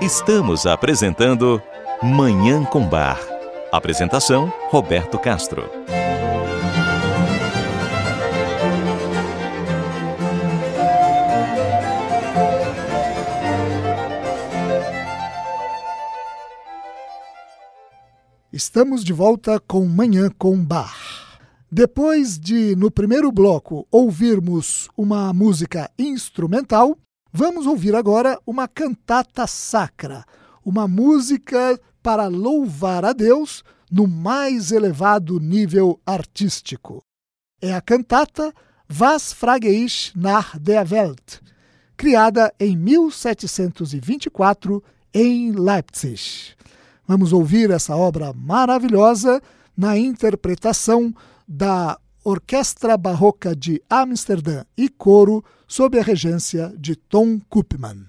Estamos apresentando Manhã com Bar. Apresentação, Roberto Castro. Estamos de volta com Manhã com Bar. Depois de, no primeiro bloco, ouvirmos uma música instrumental, vamos ouvir agora uma cantata sacra, uma música para louvar a Deus no mais elevado nível artístico. É a cantata Was frage ich nach der Welt, criada em 1724 em Leipzig. Vamos ouvir essa obra maravilhosa na interpretação da Orquestra Barroca de Amsterdã e coro sob a regência de Tom Koopman.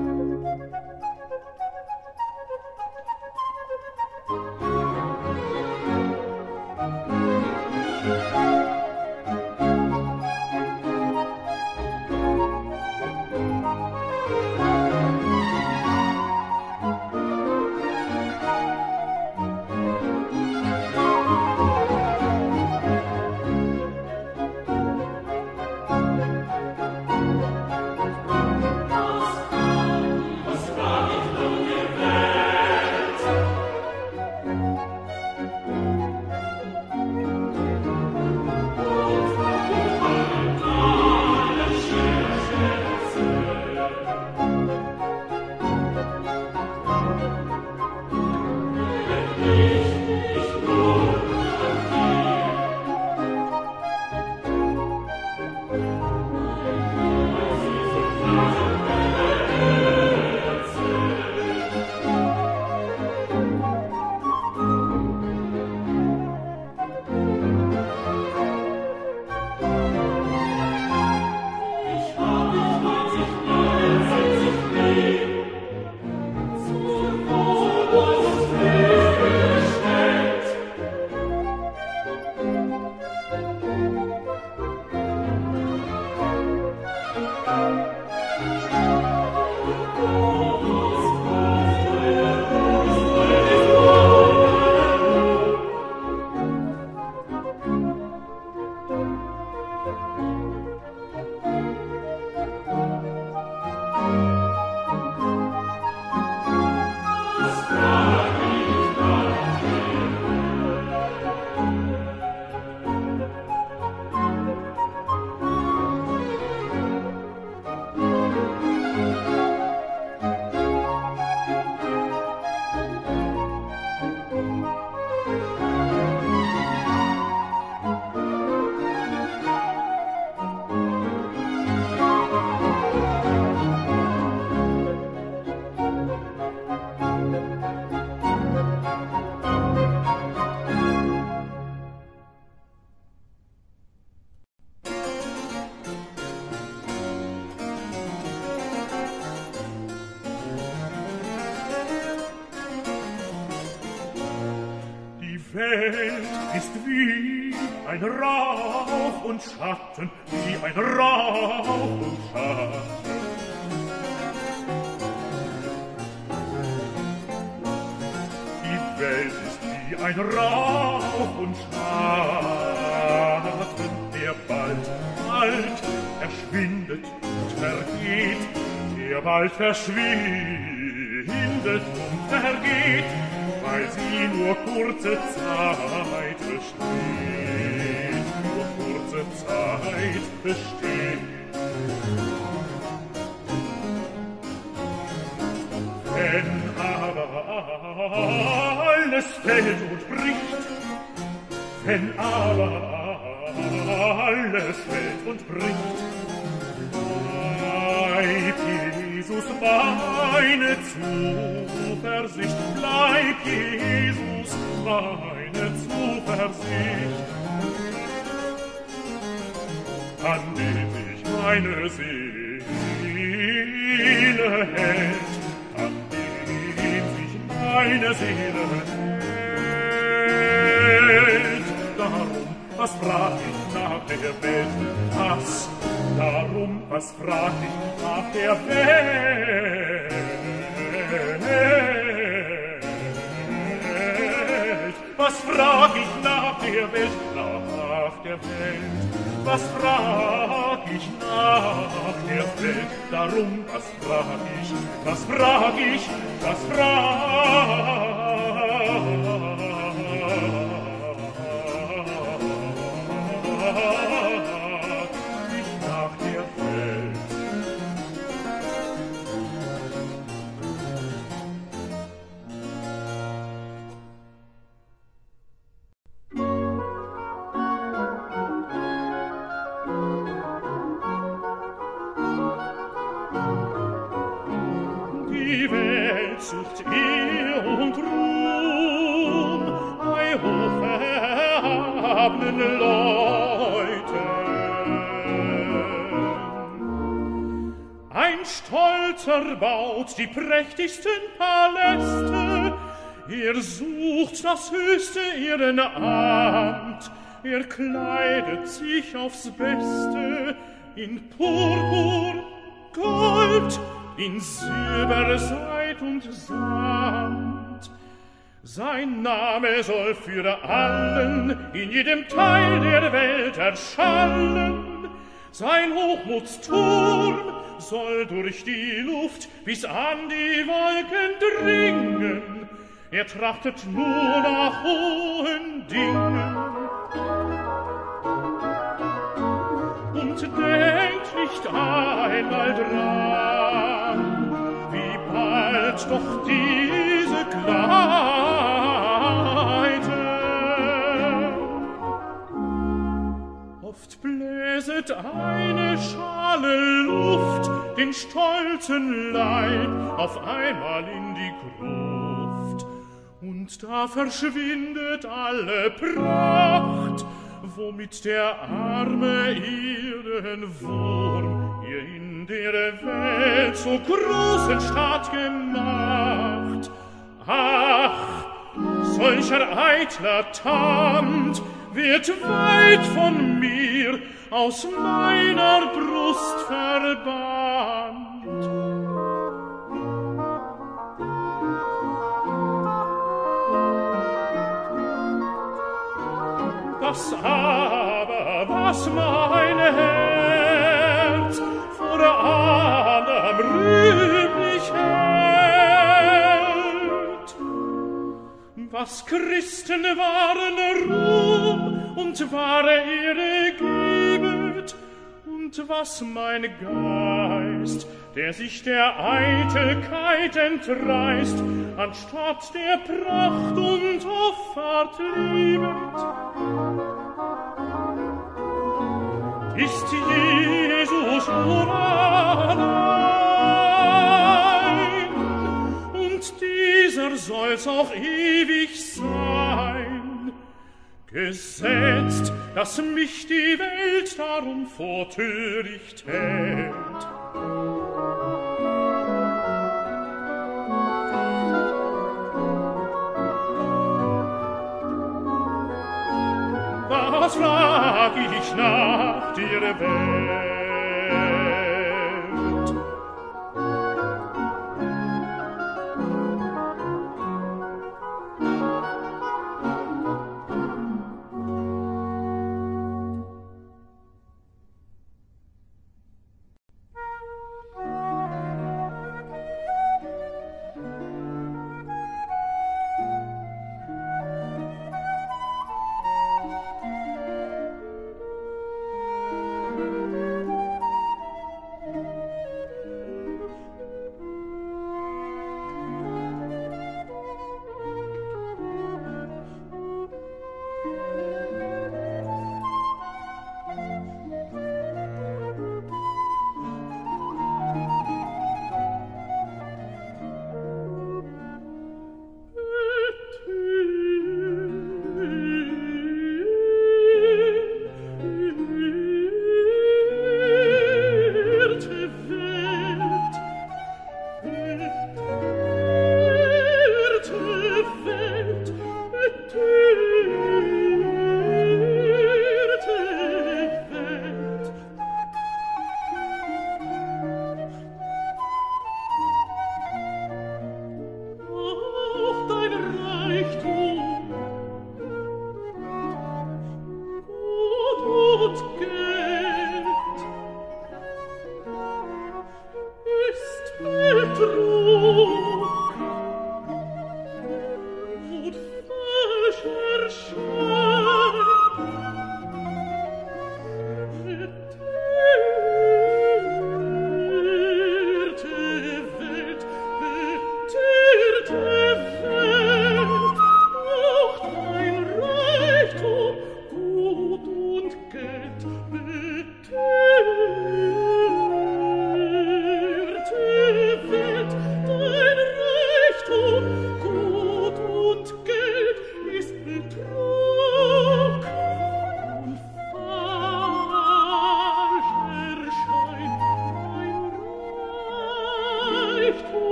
Ist wie ein Rauch und Schatten, wie ein Rauch und Schatten. Die Welt ist wie ein Rauch und Schatten, der bald verschwindet und vergeht, der bald verschwindet und vergeht, weil sie nur kurze Zeit besteht, nur kurze Zeit besteht. Wenn aber alles fällt und bricht, wenn aber alles fällt und bricht, bleib Jesus meine Zuversicht, bleib Jesus meine Zuversicht, an dem sich meine Seele hält, an dem sich meine Seele hält. Darum, was frag ich nach der Welt? Was? Darum, was frag ich nach der Welt? Welt? Was frag ich nach der Welt? Nach der Welt? Was frag ich nach der Welt? Darum, was frag ich? Was frag ich? Was frag ich nach der Welt? Die Welt sucht Ehr und Ruhm bei hocherhabenen Leuten. Ein Stolzer baut die prächtigsten Paläste, er sucht das höchste Ehrenamt, er kleidet sich aufs Beste in Purpur, Gold, in Silber, Seid und Samt. Sein Name soll für allen in jedem Teil der Welt erschallen. Sein Hochmutsturm soll durch die Luft bis an die Wolken dringen. Er trachtet nur nach hohen Dingen und denkt nicht einmal dran, wie bald doch diese gleiten. Oft bläset eine Schale Luft den stolzen Leib auf einmal in die Gruft, und da verschwindet alle Pracht, womit der arme Erdenwurm ihr in der Welt so großen Staat gemacht. Ach, solcher eitler Tand wird weit von mir aus meiner Brust verbannt. Das aber, was mein Herz vor allem rühmlich hält, was Christen wahren Ruhm und wahre Ehre gebet, und was mein Geist, der sich der Eitelkeit entreißt, anstatt der Pracht und Hoffart liebet, ist Jesus nur allein, und dieser soll's auch ewig sein. Gesetzt, dass mich die Welt darum vor töricht hält. Was frag ich nach der Welt?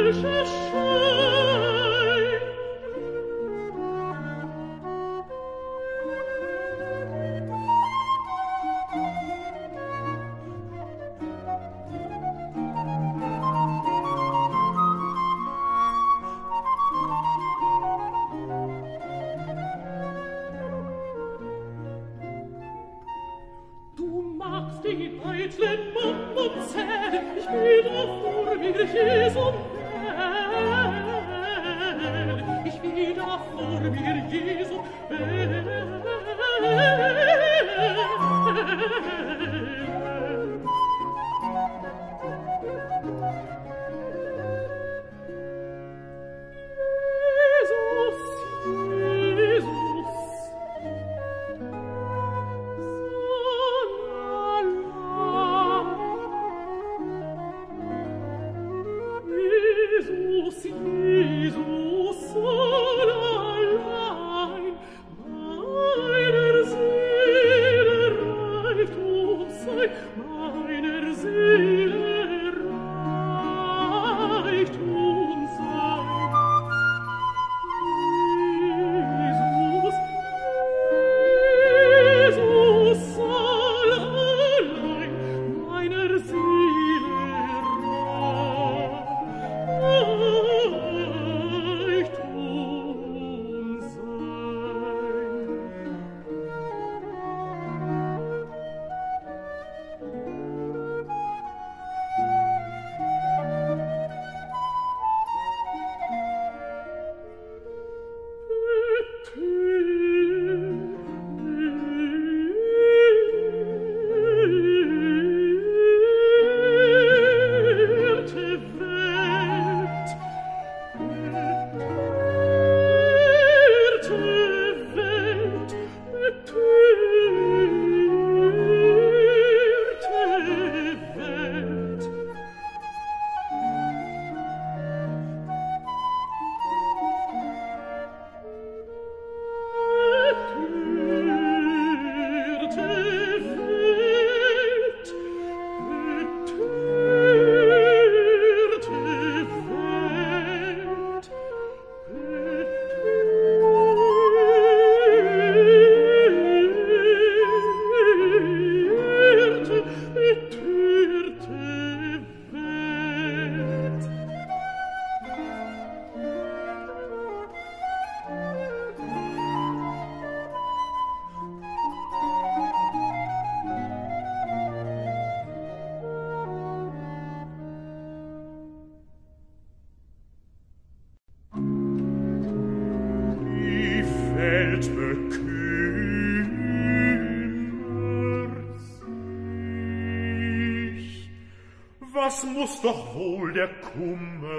Was muß doch wohl der Kummer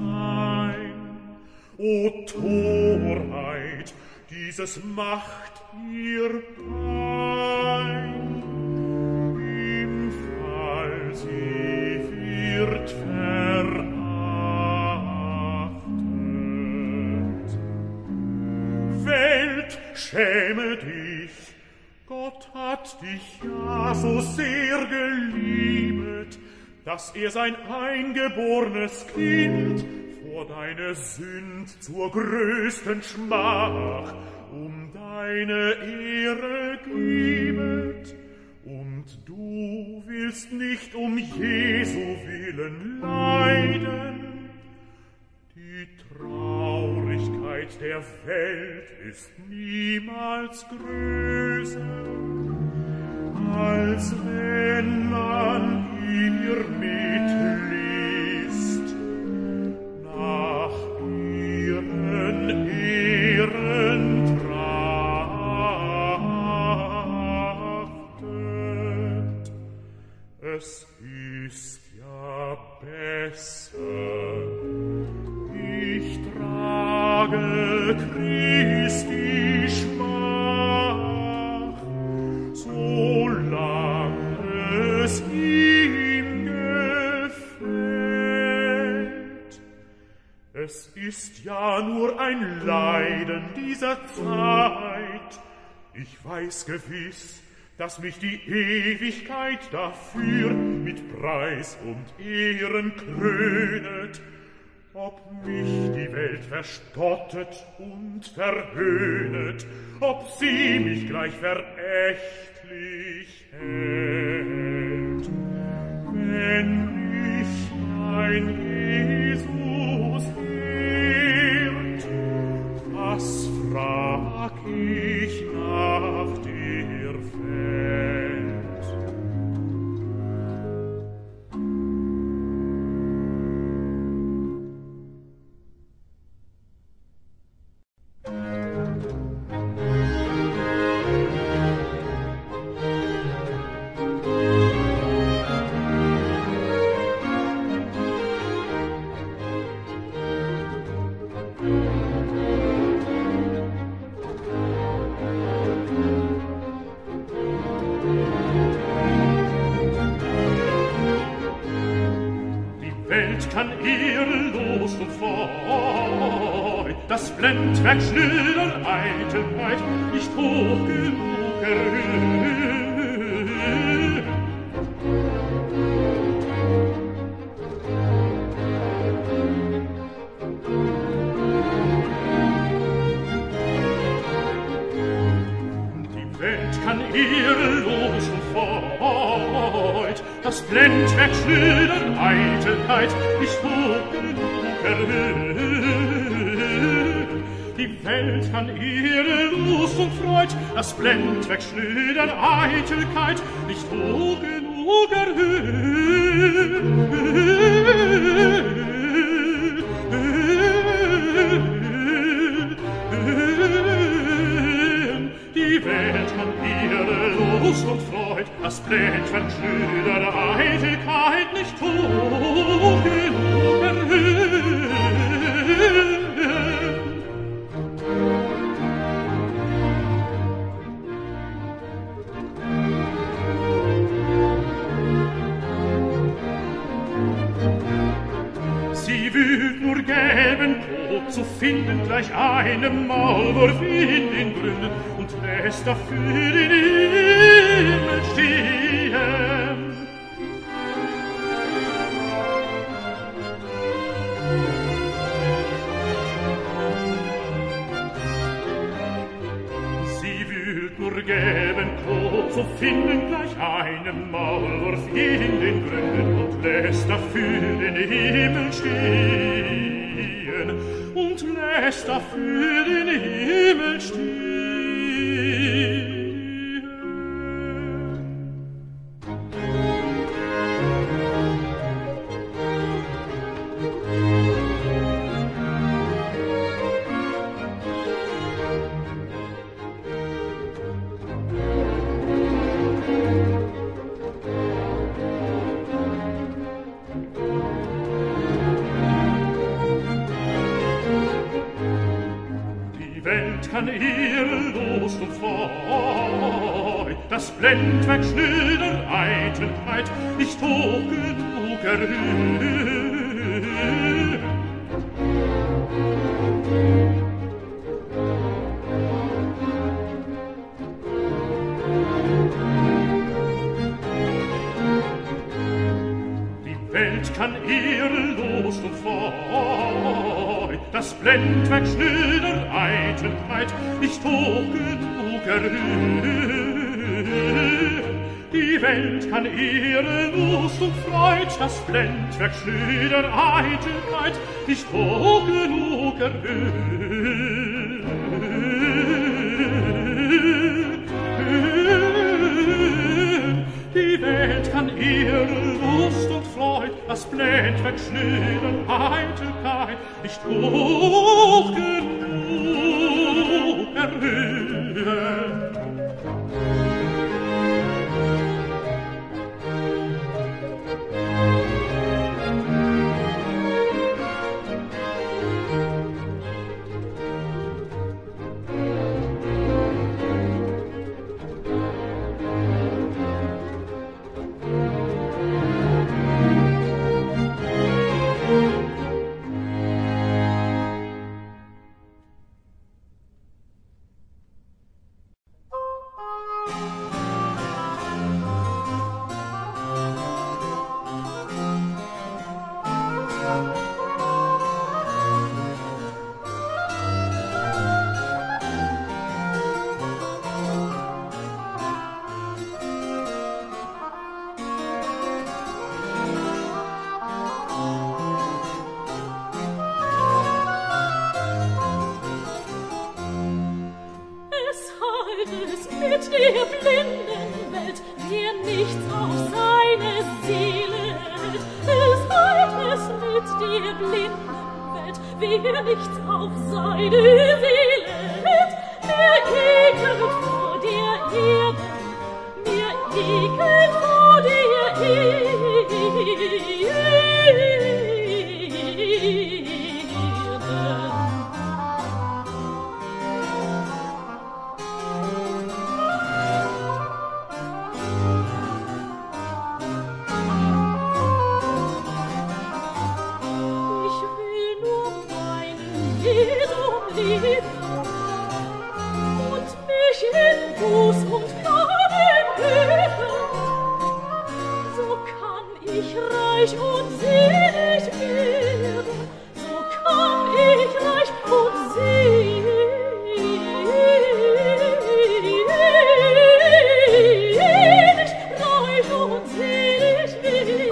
sein? O Torheit, dieses macht ihr Pein. Im Fall sie wird verachtet. Welt, schäme dich, Gott hat dich ja so sehr geliebet, dass sein eingebornes Kind vor deine Sünd zur größten Schmach deine Ehre gibet. Und du willst nicht Jesu willen leiden. Die Traurigkeit der Welt ist niemals größer, als wenn man ihr mitliest, nach ihren Ehren trachtet. Es ist ja besser, ich trage Christi Schmach, solange es ihm gefällt. Es ist ja nur ein Leiden dieser Zeit. Ich weiß gewiss, dass mich die Ewigkeit dafür mit Preis und Ehren krönet. ob mich die Welt verspottet und verhöhnet, ob sie mich gleich verächtlich hält. Wenn mich mein Jesus ehrt, was frag ich nach der Welt? Kann ehrenlos und Freud das Blendwerk schnöder Eitelkeit nicht hoch genug erhöhen. Die Welt kann ehrenlos und Freud das Blendwerk schnöder Eitelkeit nicht hoch genug erhöhen. Die Welt kann ihre Lust und Freud, das Blendwerk schnöder Eitelkeit nicht hoch genug erhöhen. Die Welt kann ihre Lust und Freud, das Blendwerk schnöder Eitelkeit nicht hoch genug erhöhen. Sie wühlt nur gelben Tod zu finden, gleich einem Maulwurf in den Gründen, und lässt dafür den Himmel stehen. Sie wühlt nur gelben Tod zu finden, gleich einem Maulwurf in den Gründen, und lässt dafür den Himmel stehen, und lässt dafür den Himmel stehen. Kann ihre Lust und Freud das Blendwerk schnöder Eitelkeit nicht hoch genug erhöhen. Die Welt kann ihre Lust und Freud das Blendwerk schnöder Eitelkeit nicht hoch genug erhöhen. Die Welt kann ihre Lust und Freud, das Blendwerk schnöder Eitelkeit nicht hoch genug erhöhen. Die Welt kann ihre Lust und Freud, das Blendwerk schnöder Eitelkeit nicht hoch genug erhöhen. wer nichts auf seine Seele hält, der ekelt vor der Erde, der ekelt vor der und mich in Buß und Gaben hüten, so kann ich reich und selig werden, so kann ich reich und selig werden.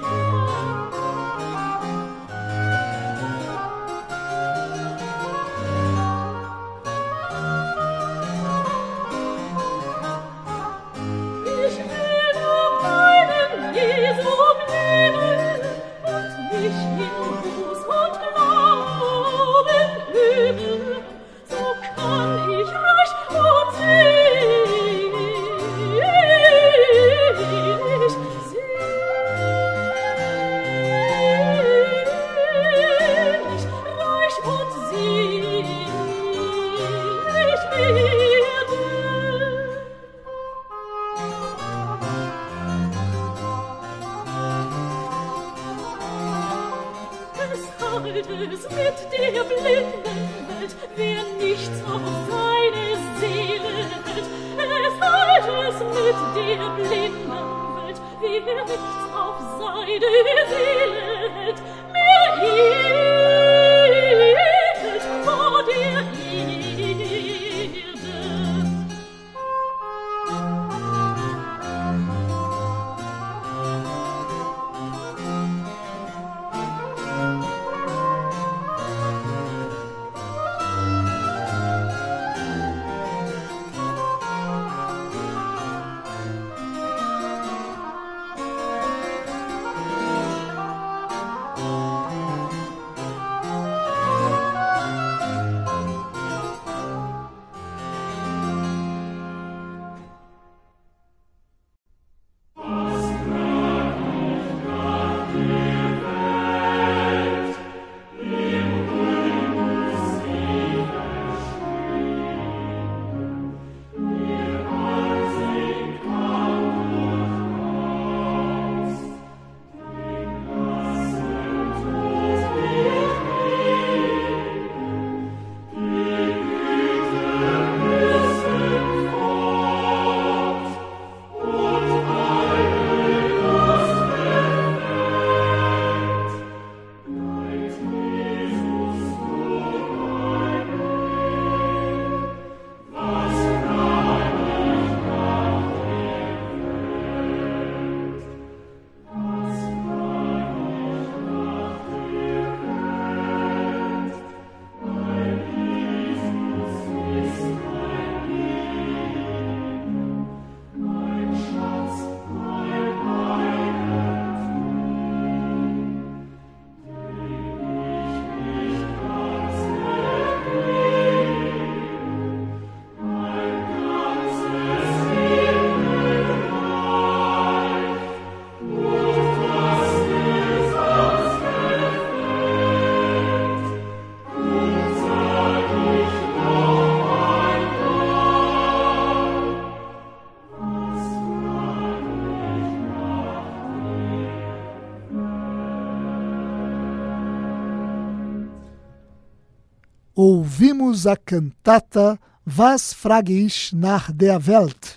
Ouvimos a cantata Was frage ich nach der Welt,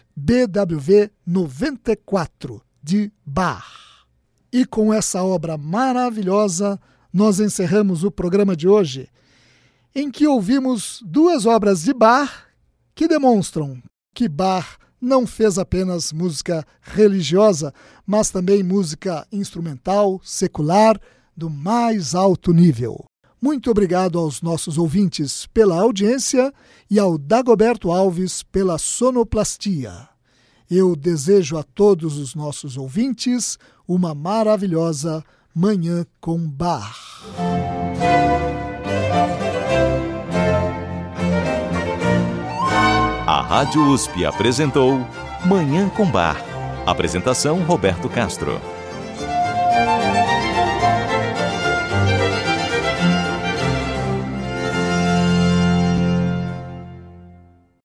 BWV 94, de Bach. E com essa obra maravilhosa, nós encerramos o programa de hoje, em que ouvimos duas obras de Bach que demonstram que Bach não fez apenas música religiosa, mas também música instrumental, secular, do mais alto nível. Muito obrigado aos nossos ouvintes pela audiência e ao Dagoberto Alves pela sonoplastia. Eu desejo a todos os nossos ouvintes uma maravilhosa Manhã com Bach. Rádio USP apresentou Manhã com Bar. Apresentação Roberto Castro.